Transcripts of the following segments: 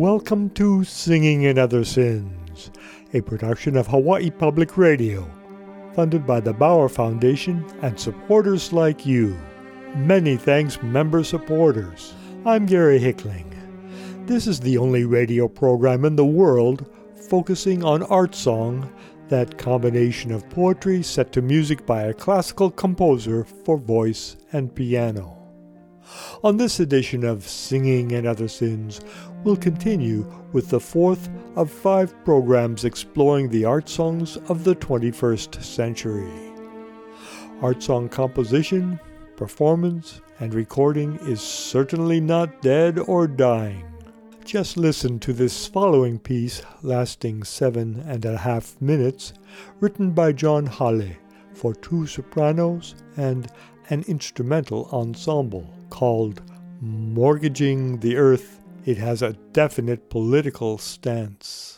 Welcome to Singing and Other Sins, a production of Hawaii Public Radio, funded by the Bauer Foundation and supporters like you. Many thanks, member supporters. I'm Gary Hickling. This is the only radio program in the world focusing on art song, that combination of poetry set to music by a classical composer for voice and piano. On this edition of Singing and Other Sins, we'll continue with the fourth of 5 programs exploring the art songs of the 21st century. Art song composition, performance, and recording is certainly not dead or dying. Just listen to this following piece, lasting 7.5 minutes, written by John Halle for 2 sopranos and an instrumental ensemble called Mortgaging the Earth. It has a definite political stance.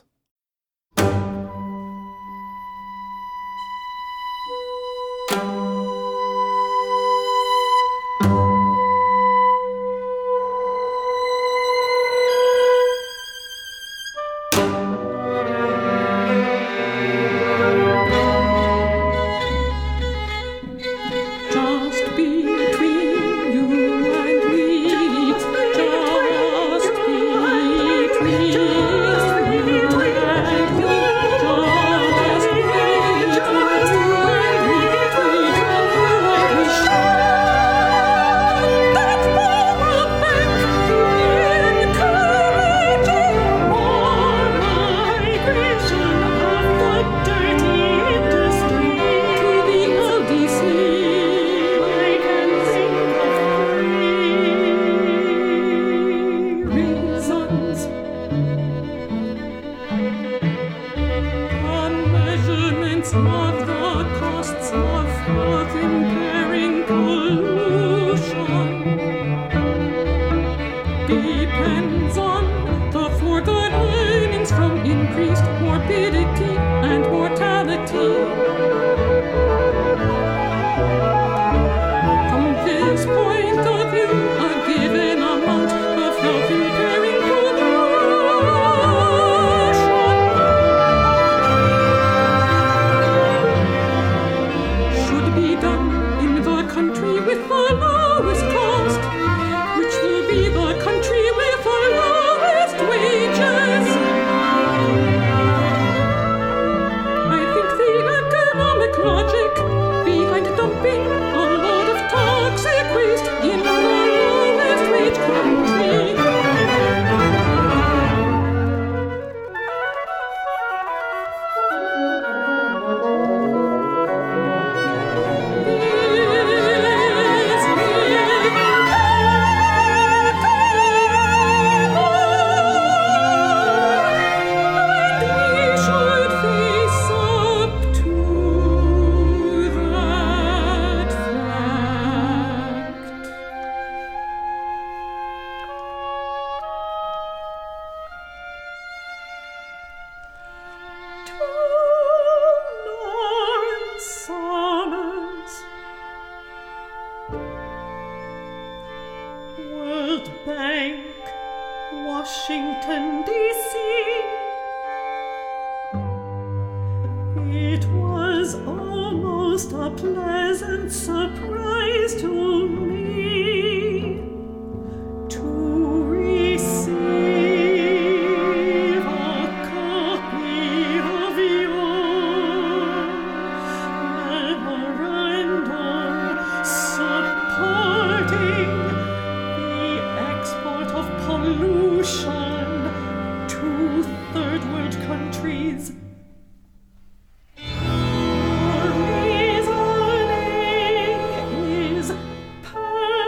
Washington, D.C. It was almost a pleasant surprise to me to receive a copy of your memorandum supporting the export of pollution to third world countries. Your reasoning is perfect.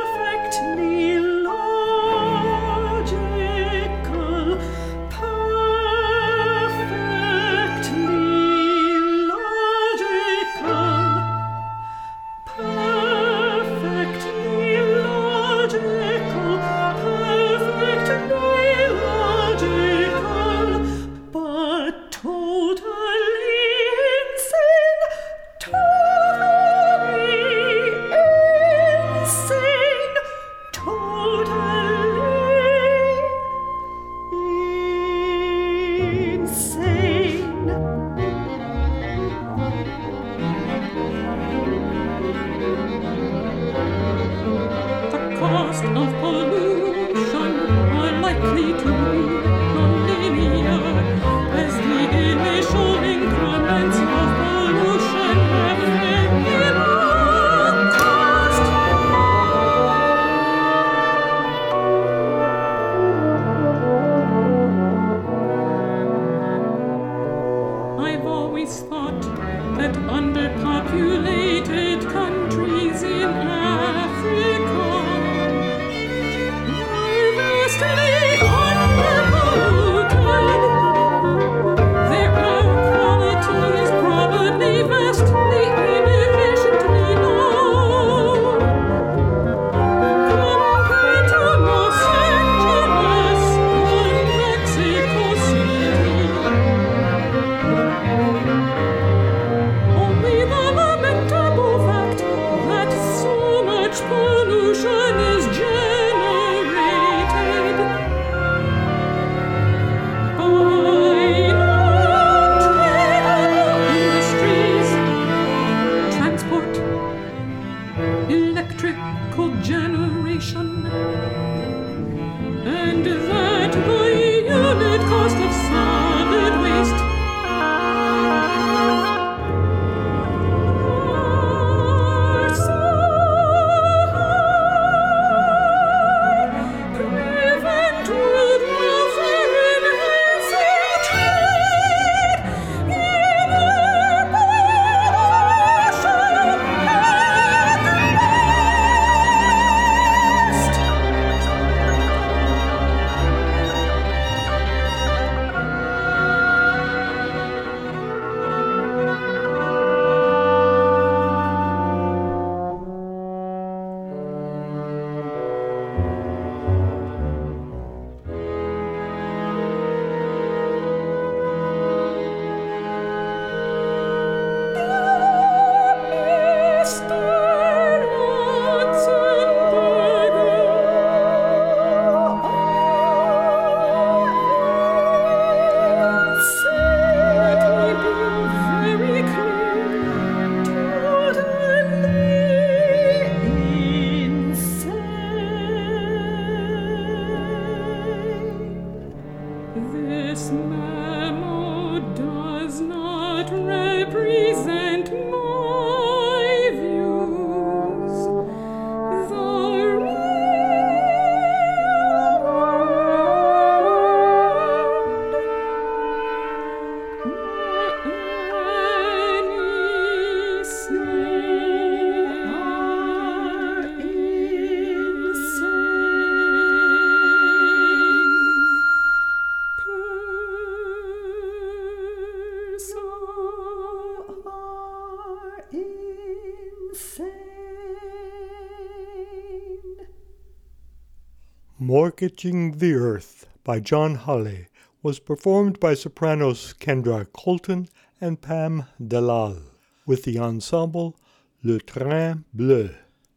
that underpopulated countries in Africa are vastly underpolluted. Their air quality is probably vastly inefficiently low compared to Los Angeles and Mexico City. Only the lamentable fact that so much pollution is generated by non-tradable industries, transport, electrical generation, and that the unit cost of solid waste are so high, prevent good welfare and healthy trade in air pollution at best. This memo does not represent my views. The real world, any say are insane. Mortgaging the Earth by John Holley was performed by sopranos Kendra Colton and Pam Dalal with the ensemble Le Train Bleu.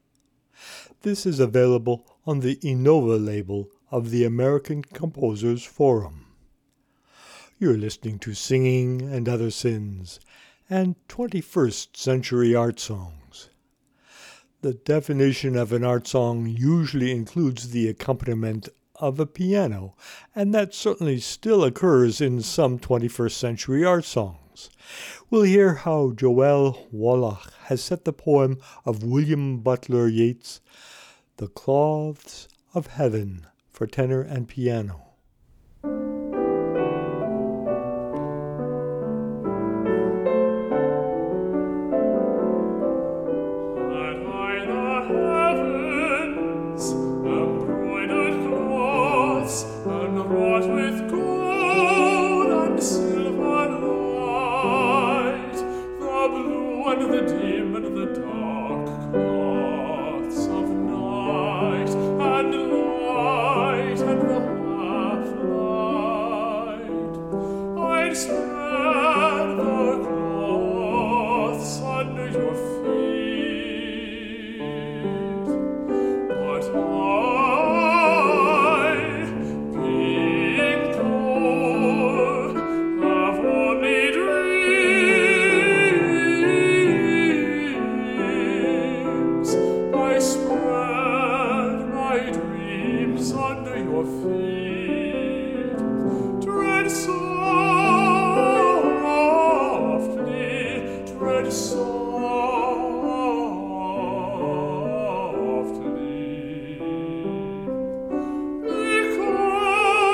This is available on the Innova label of the American Composers Forum. You're listening to Singing and Other Sins and 21st Century Art Songs. The definition of an art song usually includes the accompaniment of a piano, and that certainly still occurs in some 21st century art songs. We'll hear how Joelle Wallach has set the poem of William Butler Yeats, The Cloths of Heaven, for tenor and piano.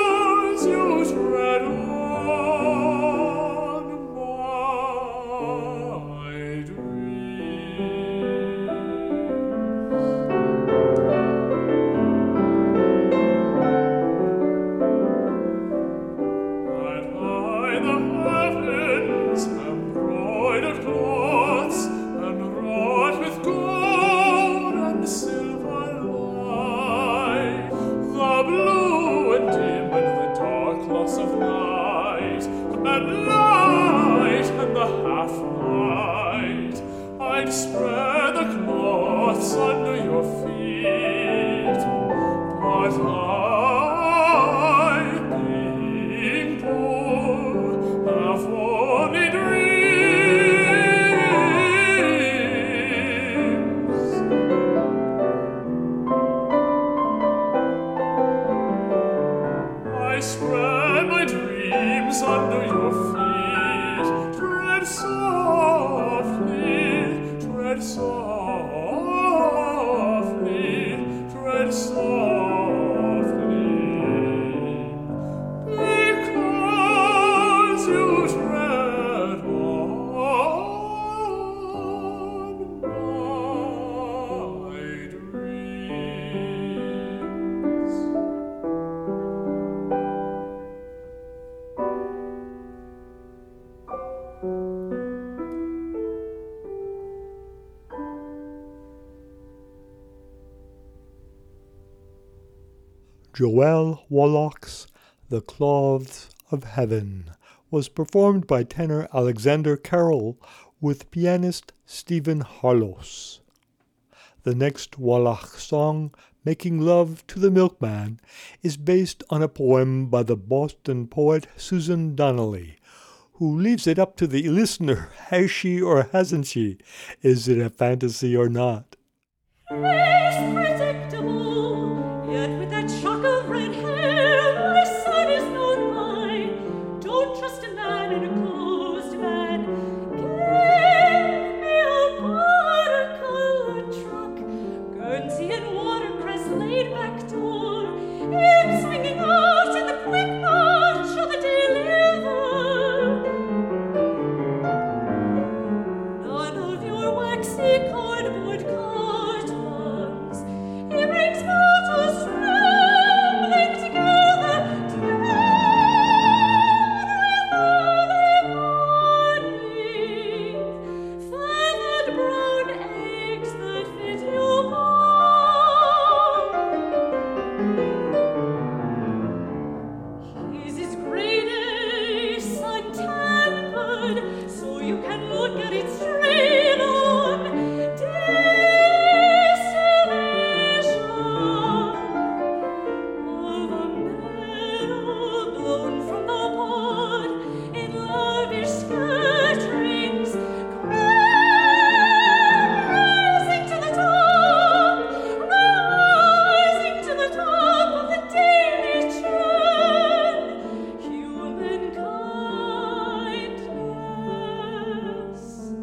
tread on my flight, I'd spread the cloths under your feet, but I, being poor, have only dreams. I spread my dreams under your feet. Tread softly, tread softly, tread softly, because you tread on my dreams. Joel Wallach's The Cloths of Heaven was performed by tenor Alexander Carroll with pianist Stephen Harlos. The next Wallach song, Making Love to the Milkman, is based on a poem by the Boston poet Susan Donnelly, who leaves it up to the listener, has she or hasn't she? Is it a fantasy or not? It's predictable, yet with that shock of red hair, my son is not mine. Don't trust a man in a closed van. Give me a watercolor truck, Guernsey and watercress laid back door, him swinging out in the quick march of the deliver. None of your waxy cardboard cartons. He brings mortals trembling together, down with early morning, feathered brown eggs that fit your palm. His is grade A, sun-tempered, so you can look at it straight on. Distillation of a meadow blown from the pod in lavish scatterings, rising to the top of the daily churn, human kindness.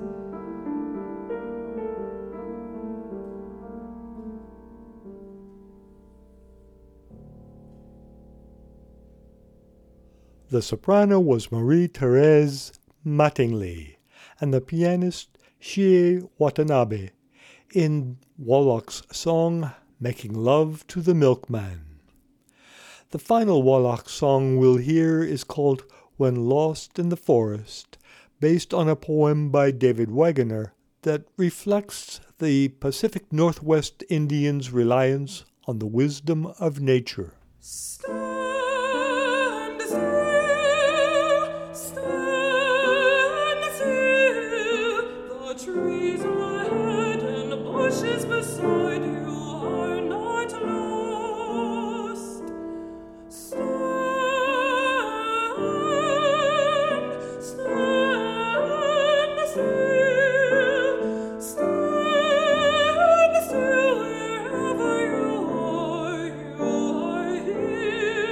The soprano was Marie-Thérèse Mattingly, and the pianist Shie Watanabe in Wallach's song Making Love to the Milkman. The final Wallach song we'll hear is called When Lost in the Forest, based on a poem by David Wagoner that reflects the Pacific Northwest Indians' reliance on the wisdom of nature. Stand still, the trees ahead and the bushes beside you are not lost. Stand still, wherever you are here.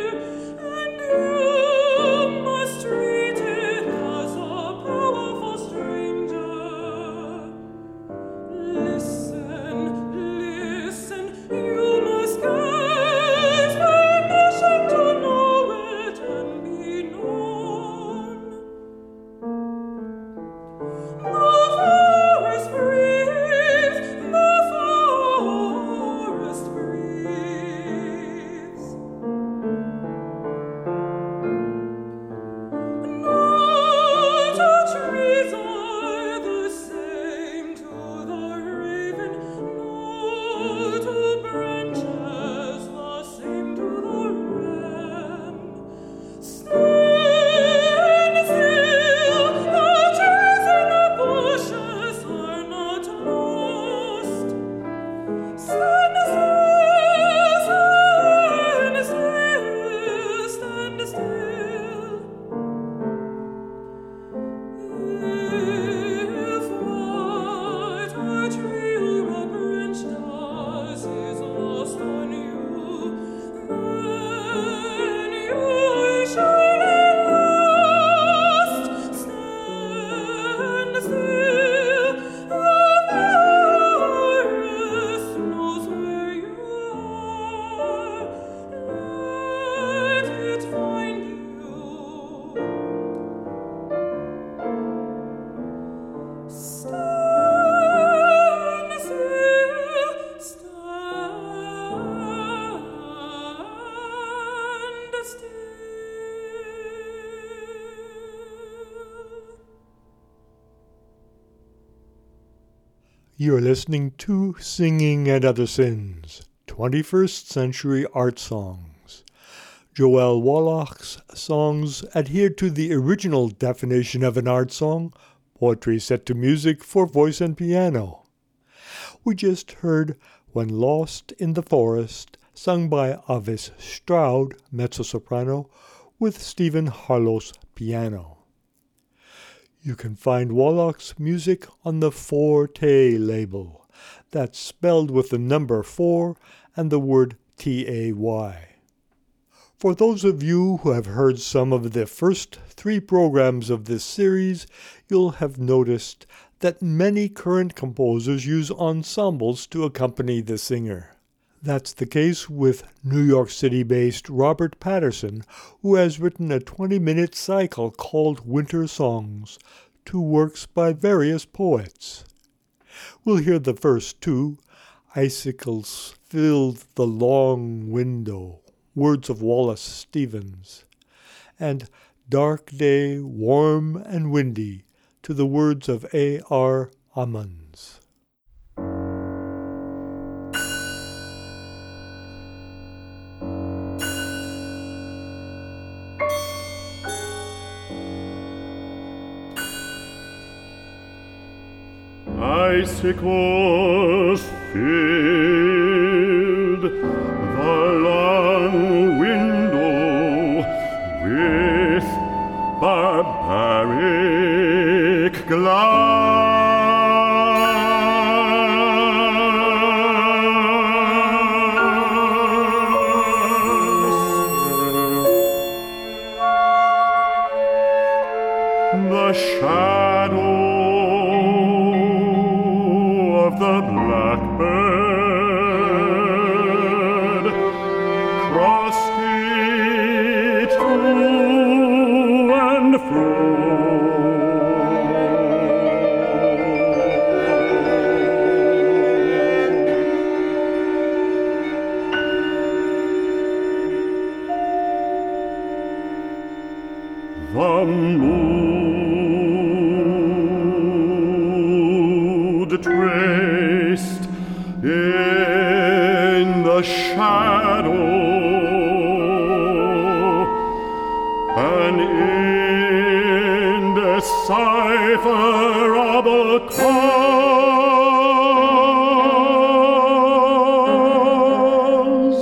You're listening to Singing and Other Sins, 21st Century Art Songs. Joel Wallach's songs adhere to the original definition of an art song, poetry set to music for voice and piano. We just heard When Lost in the Forest, sung by Avis Stroud, mezzo-soprano, with Stephen Harlos, piano. You can find Wallach's music on the Forte label. That's spelled with the number 4 and the word T-A-Y. For those of you who have heard some of the first 3 programs of this series, you'll have noticed that many current composers use ensembles to accompany the singer. That's the case with New York City-based Robert Patterson, who has written a 20-minute cycle called Winter Songs, 2 works by various poets. We'll hear the first 2, Icicles Filled the Long Window, words of Wallace Stevens, and Dark Day, Warm and Windy, to the words of A.R. Ammons. Icicles filled the long window with barbaric glass. The shadow of the blackbird crossed it to and fro. The mood traced in the shadow an indecipherable cause.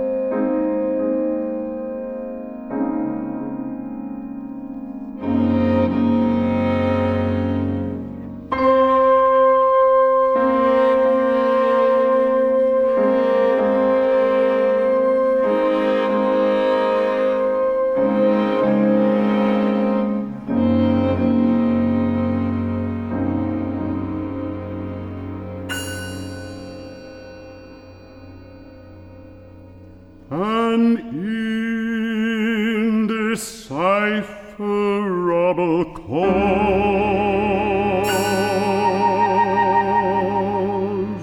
An indecipherable cause.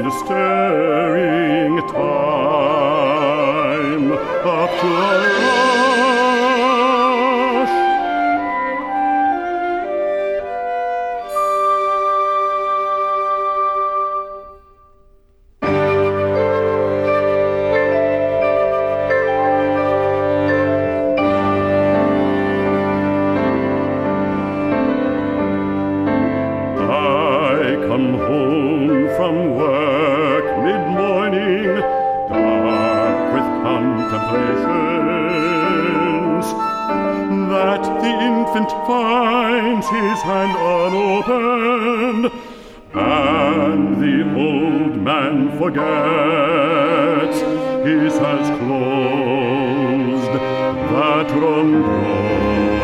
the stirring time up to a rush. Come home from work mid-morning, dark with contemplations, that the infant finds his hand unopened, and the old man forgets his has closed that wrong door.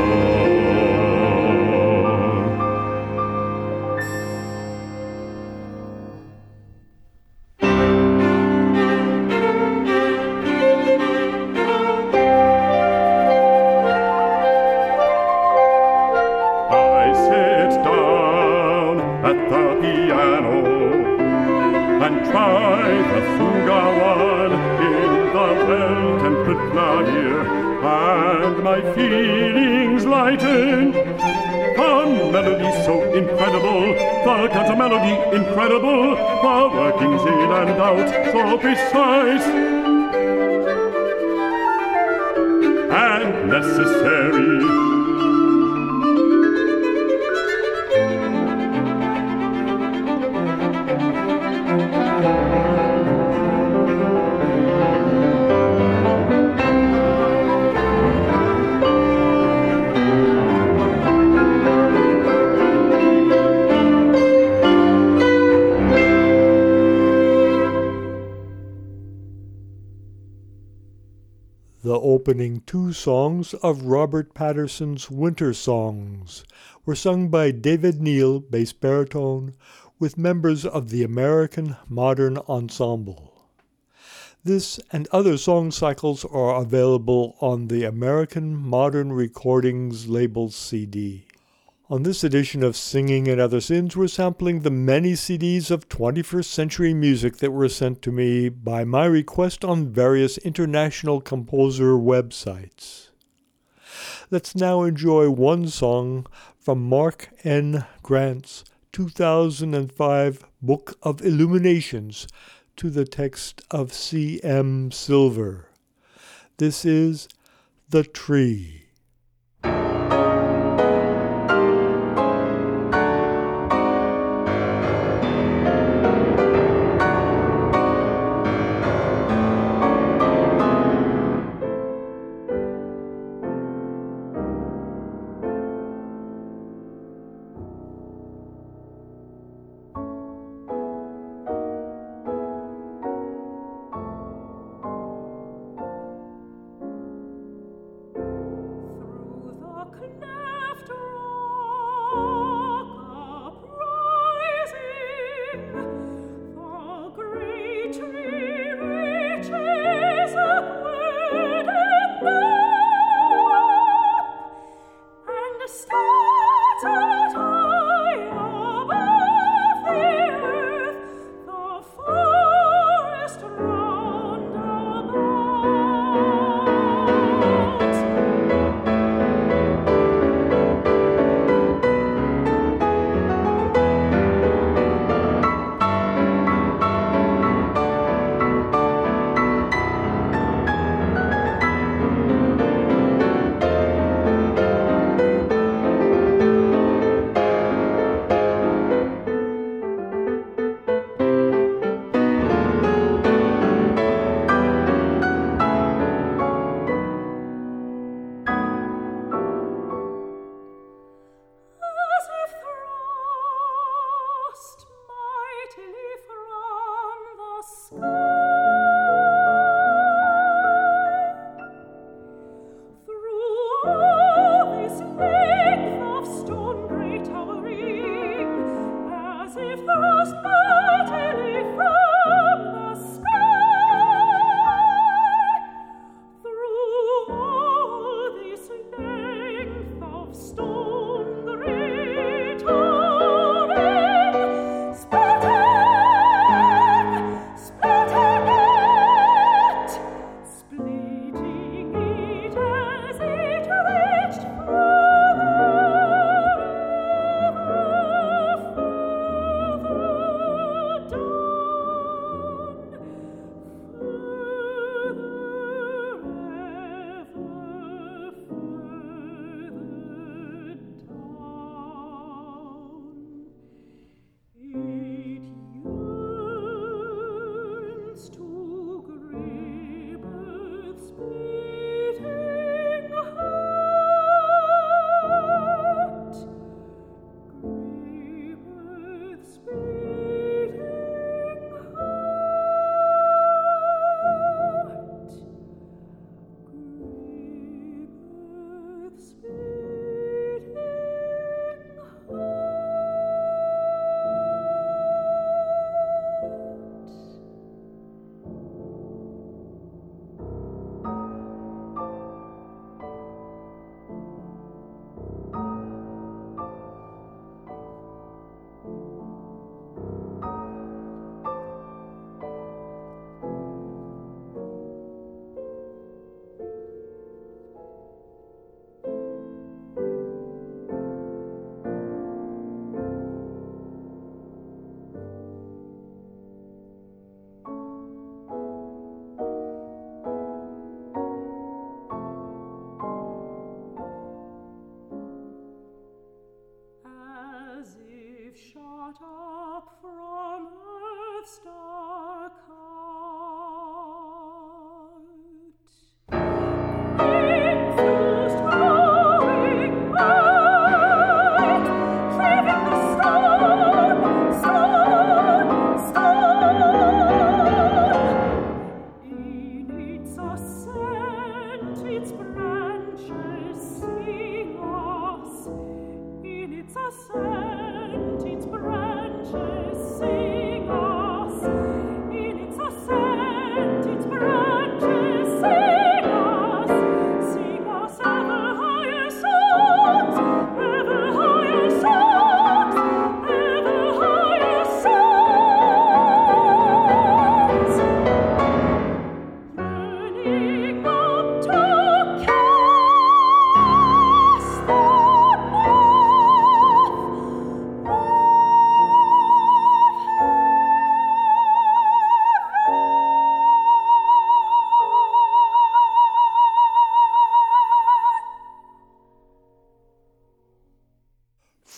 And try the fuga one in the well-tempered clavier, and my feelings lighten. The melody so incredible, the counter melody incredible, the workings in and out so precise and necessary. The opening two songs of Robert Patterson's Winter Songs were sung by David Neal, bass baritone, with members of the American Modern Ensemble. This and other song cycles are available on the American Modern Recordings label CD. On this edition of Singing and Other Sins, we're sampling the many CDs of 21st century music that were sent to me by my request on various international composer websites. Let's now enjoy one song from Mark N. Grant's 2005 Book of Illuminations to the text of C.M. Silver. This is The Tree.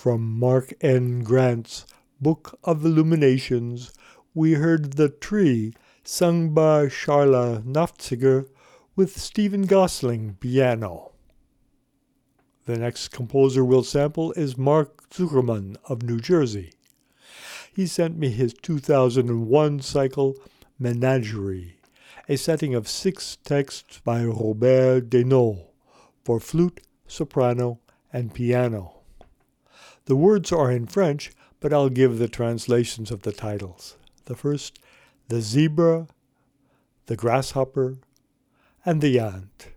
From Mark N. Grant's Book of Illuminations, we heard The Tree, sung by Charla Nafziger with Stephen Gosling piano. The next composer we'll sample is Mark Zuckerman of New Jersey. He sent me his 2001 cycle, Menagerie, a setting of 6 texts by Robert Deneau for flute, soprano, and piano. The words are in French, but I'll give the translations of the titles. The first, The Zebra, The Grasshopper, and the Ant.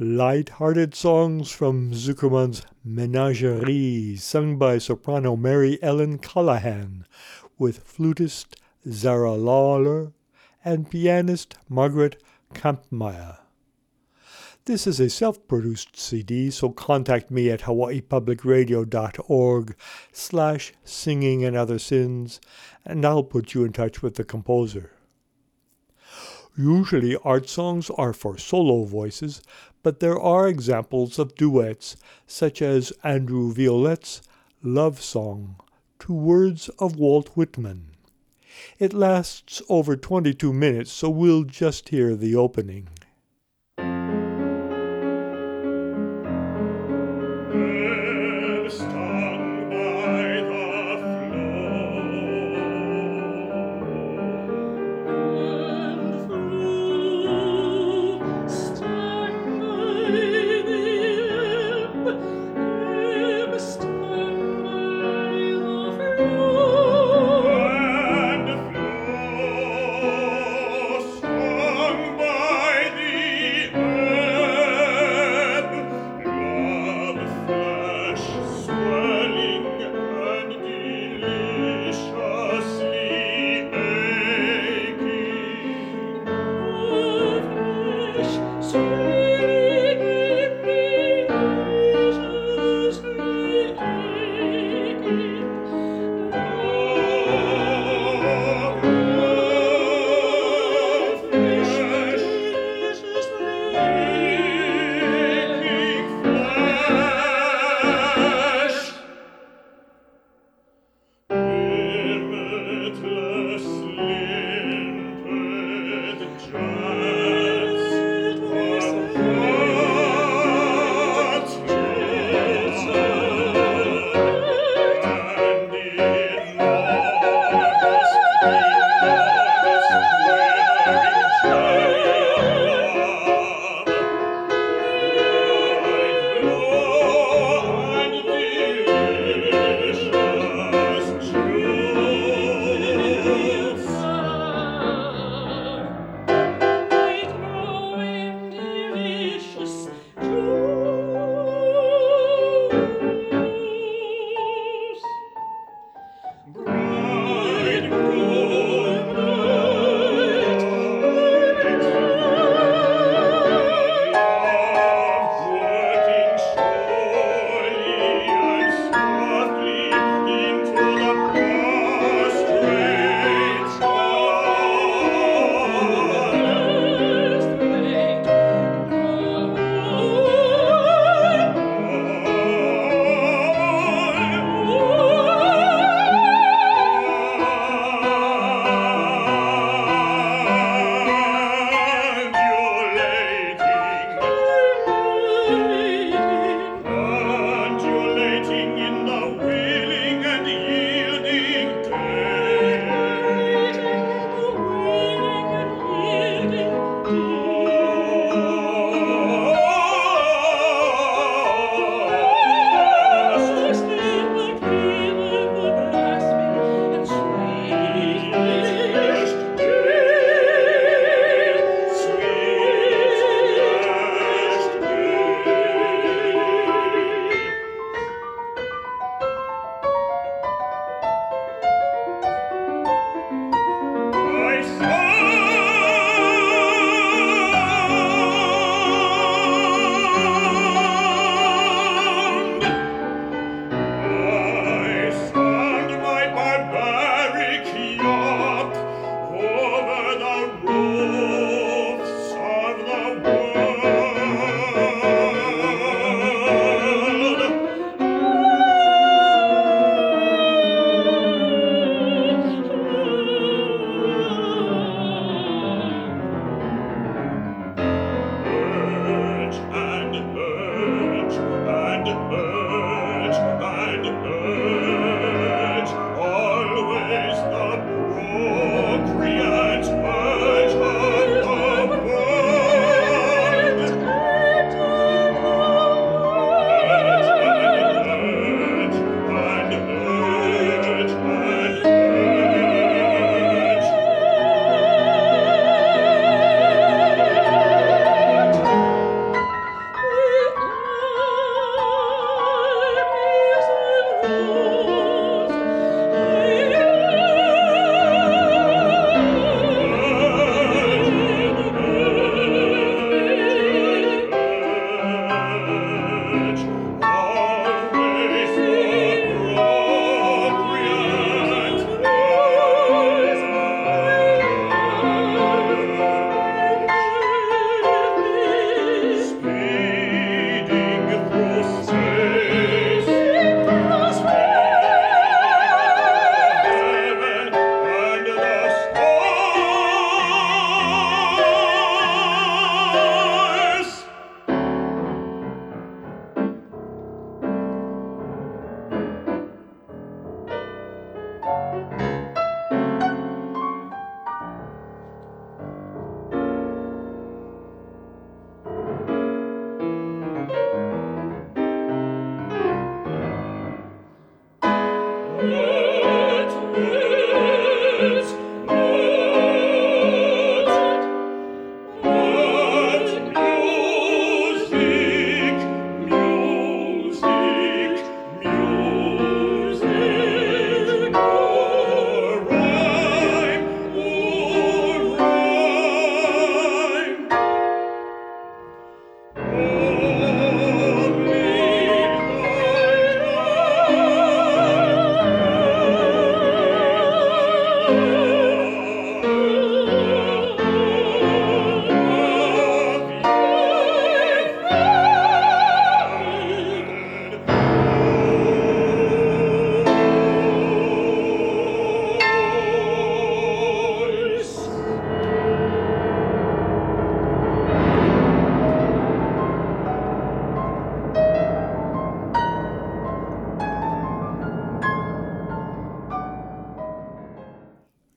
light-hearted songs from Zuckerman's Menagerie, sung by soprano Mary Ellen Callahan, with flutist Zara Lawler and pianist Margaret Kampmeyer. This is a self-produced CD, so contact me at hawaiipublicradio.org/singingandother-sins, and I'll put you in touch with the composer. Usually art songs are for solo voices, but there are examples of duets, such as Andrew Violette's Love Song, to words of Walt Whitman. It lasts over 22 minutes, so we'll just hear the opening.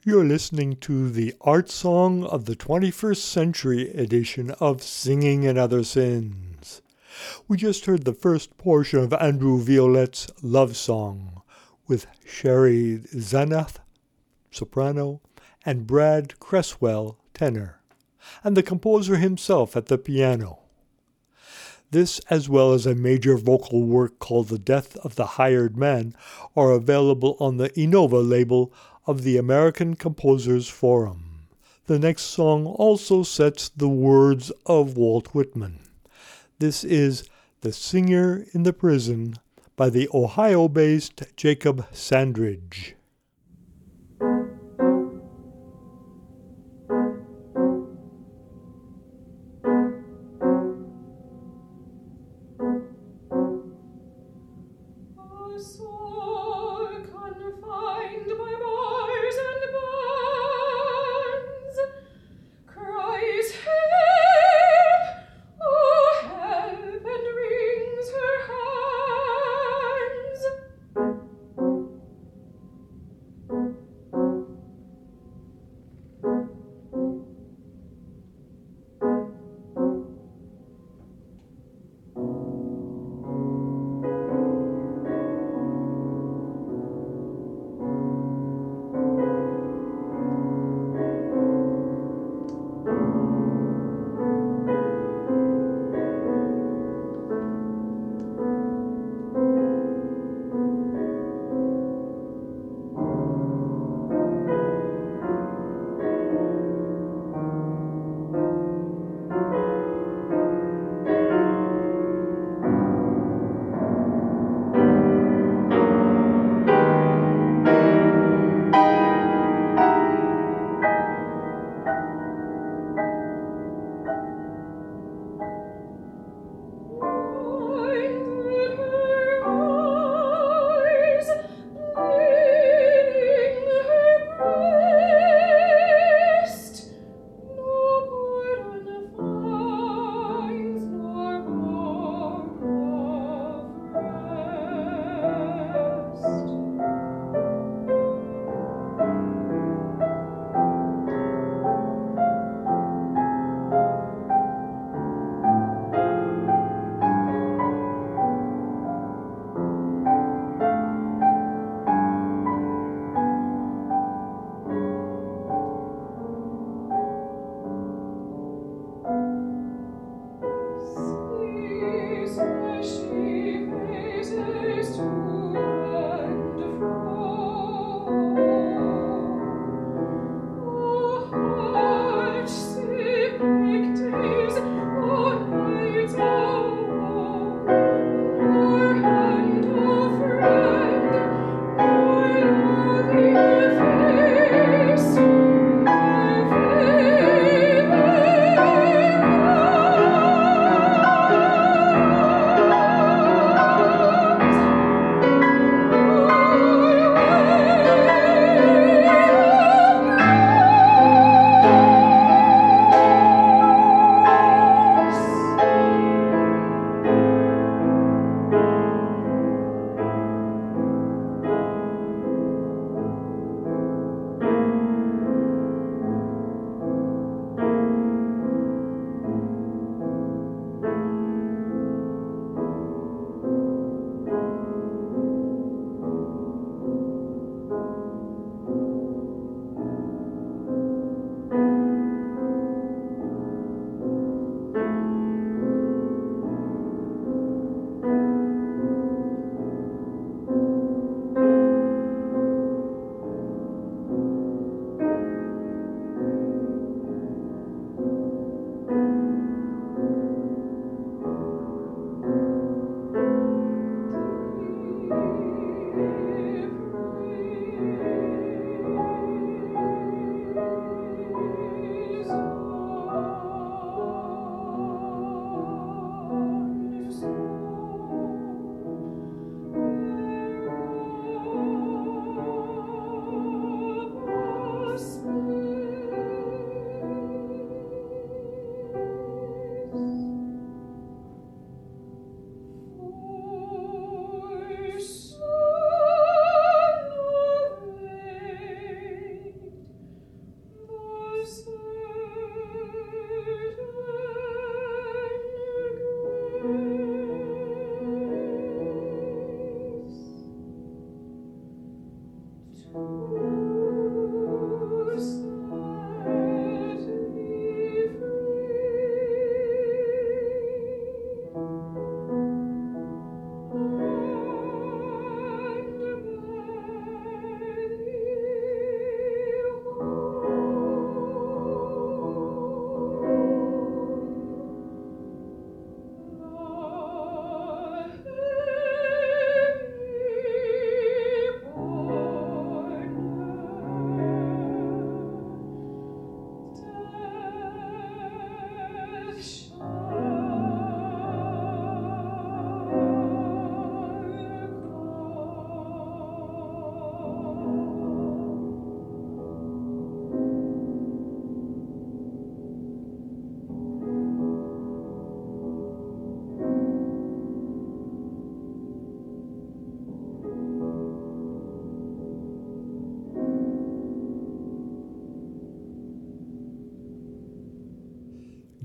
You're listening to the Art Song of the 21st Century edition of Singing and Other Sins. We just heard the first portion of Andrew Violette's Love Song with Sherry Zanath, soprano, and Brad Cresswell, tenor, and the composer himself at the piano. This, as well as a major vocal work called The Death of the Hired Man, are available on the Innova label of the American Composers Forum. The next song also sets the words of Walt Whitman. This is The Singer in the Prison by the Ohio-based Jacob Sandridge.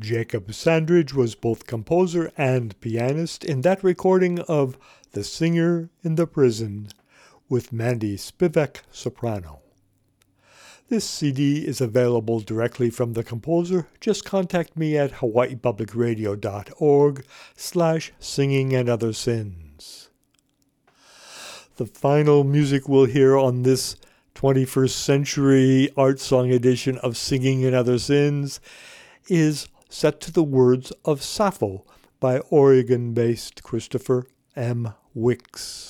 Jacob Sandridge was both composer and pianist in that recording of The Singer in the Prison with Mandy Spivak, soprano. This CD is available directly from the composer. Just contact me at hawaiipublicradio.org/singingandother-sins. The final music we'll hear on this 21st century art song edition of Singing and Other Sins is set to the words of Sappho by Oregon-based Christopher M. Wicks.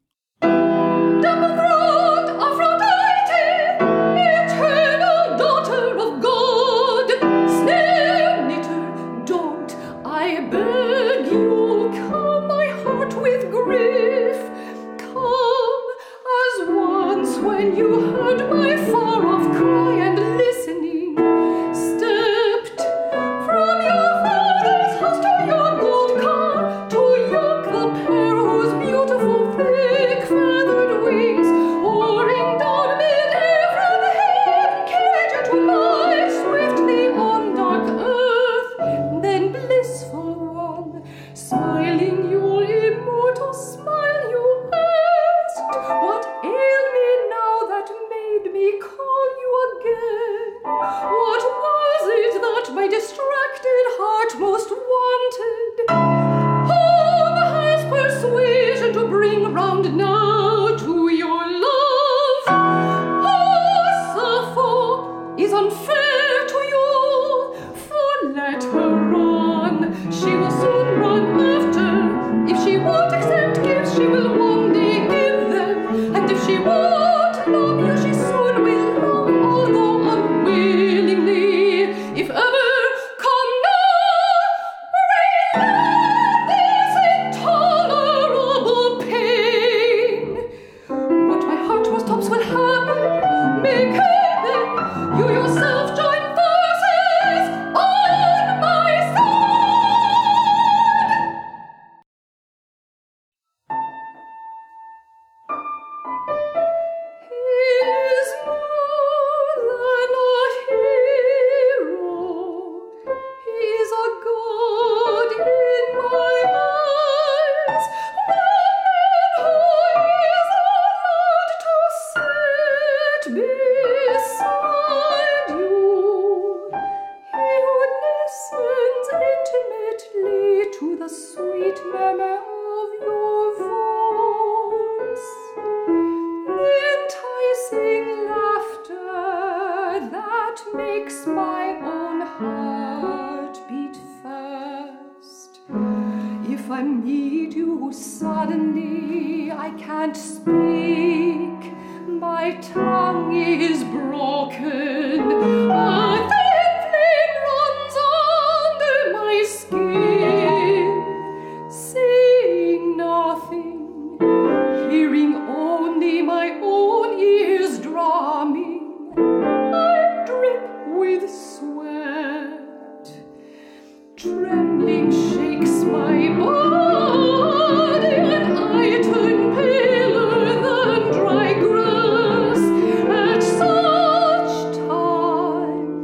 When you heard my far-off cry and listening, stepped from your father's house to your gold car, to yoke the pair whose beautiful thick feathered wings, pouring down mid-air from heaven, carried you to lie swiftly on dark earth. Then blissful one, smiling your immortal smile, you asked, what ailed me now that made me call you again? What was it that my distracted heart most wanted? Whom has persuasion to bring round now to your love? Oh, Sappho is unfair to you, for let her run. She will soon run after. If she won't accept gifts, she will one day give them. And if she won't love you, she soon will love, although unwillingly. If ever come now, relieve this intolerable pain. What my heart most hopes will happen, make happen. You yourself join forces on my side. He's more than a hero. He's a god in my eyes. The man who is allowed to sit beside you. He who listens intimately to the sweet murmur of your voice. The enticing laughter that makes my own heart beat fast. If I meet you suddenly, I can't speak. My tongue is broken. A thin flame runs under my skin. Seeing nothing, hearing only my own ears drumming, I drip with sweat. Trembling shakes my body, and I turn paler than dry grass. At such times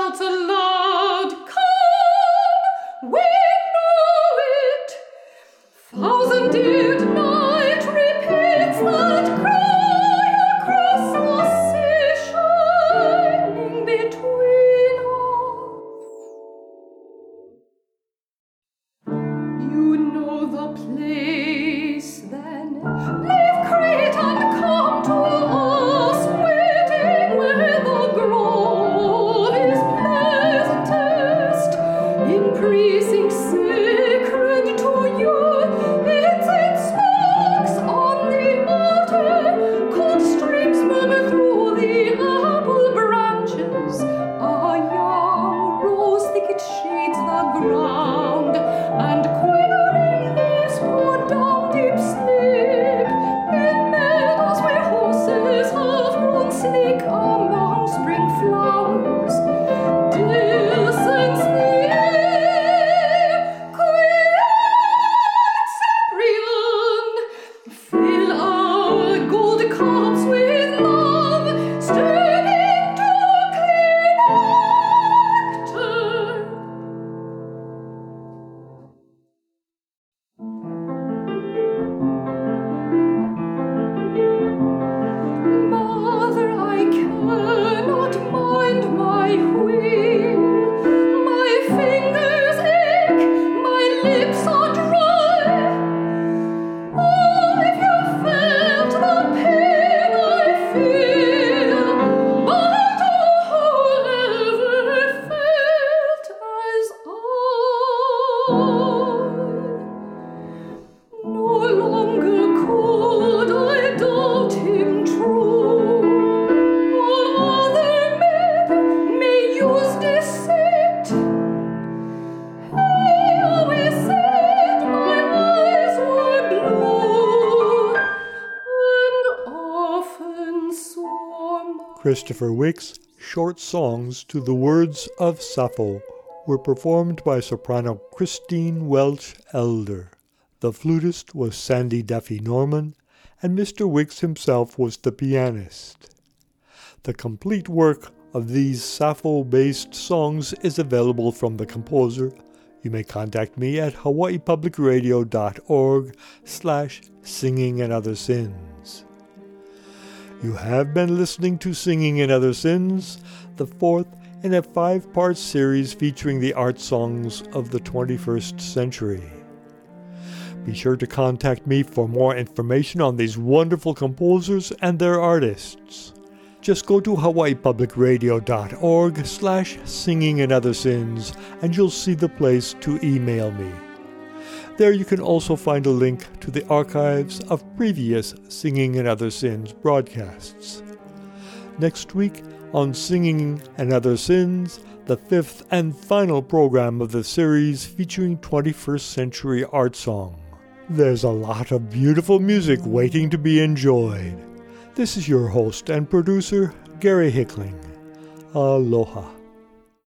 shouts aloud, "Come, we know it!" Thousand-eared night repeats that cry across the sea shining between us. You know the place, then leave Crete and come to us, waiting where the grove is pleasantest, in precincts sacred to you. Its sparks on the altar, cold streams murmur through the apple branches. A young rose thicket shades the ground, and quivering leaves pour down deep sleep. In meadows where horses have grown sleek among spring flowers, descends the air. Quiet, Cyprian, fill our gold cups with love, stirred into clean nectar. Mother, I cannot mind my wheel. My fingers ache, my lips are dry. Oh, if you felt the pain I feel, but whoever felt as I, no longer could I doubt him true. All other men may use deceit. He always said my eyes were blue, and often saw my Christopher Wick's short songs to the words of Sappho were performed by soprano Christine Welch Elder. The flutist was Sandy Duffy Norman, and Mr. Wicks himself was the pianist. The complete work of these Sappho-based songs is available from the composer. You may contact me at hawaiipublicradio.org/singing and other sins. You have been listening to Singing and Other Sins, the fourth in a 5-part series featuring the art songs of the 21st century. Be sure to contact me for more information on these wonderful composers and their artists. Just go to hawaiipublicradio.org/singing and other sins, and you'll see the place to email me. There you can also find a link to the archives of previous Singing and Other Sins broadcasts. Next week on Singing and Other Sins, the 5th and final program of the series featuring 21st century art song. There's a lot of beautiful music waiting to be enjoyed. This is your host and producer, Gary Hickling. Aloha.